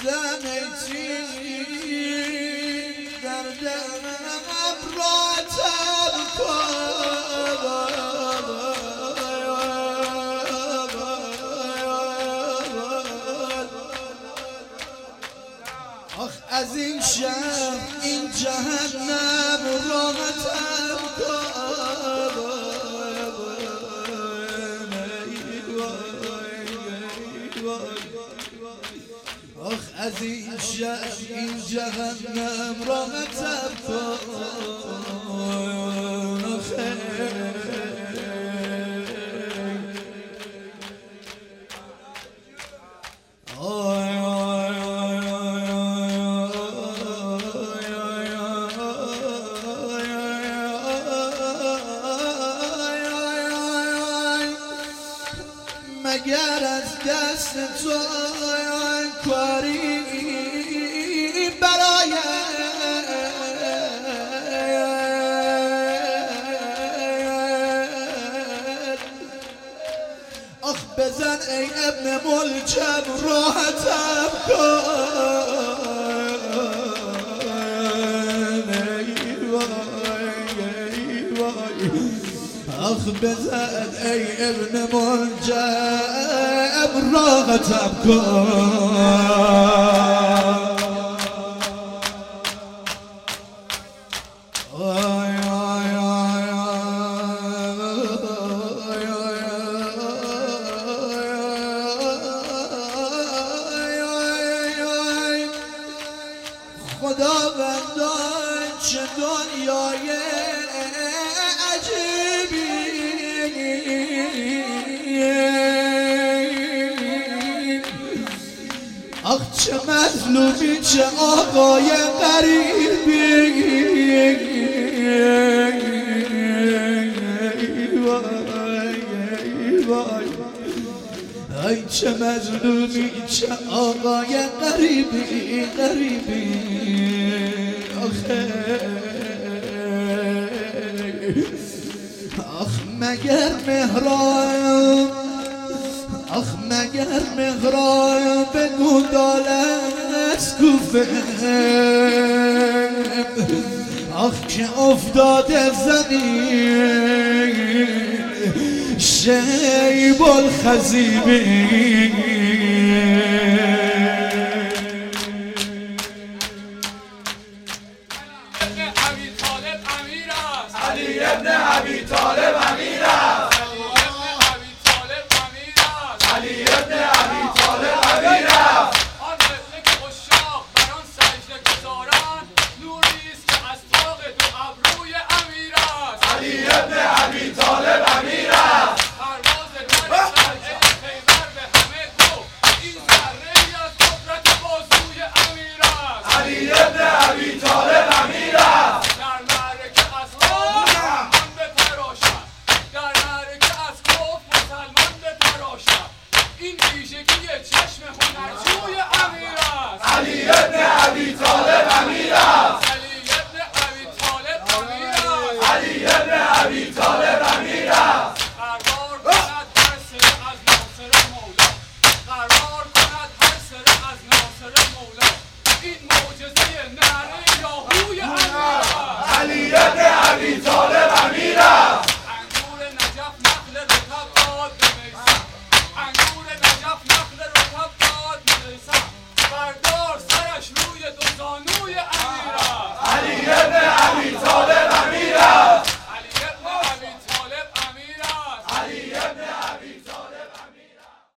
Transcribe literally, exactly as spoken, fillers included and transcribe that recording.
زمیتی در دلم راتب کن آخ از این شهر این جهنم راتب کن آخ از این شهر این جهنم راتب کن مگر از دست تو کاری برای آخ بزن ای ابن ملجم راحتم کن آخ بزن ای ابن ملجم راحتم کن خداوندان چه دنیای عجیبی آخ چه مظلومی چه آقای غریبی ای چه مظلومی چه آقای غریبی غریبی آخه آخ مگر مهران آخ مگر مهران بگو دالت کوفه آخ که افتاده زمین شیب الخزیبی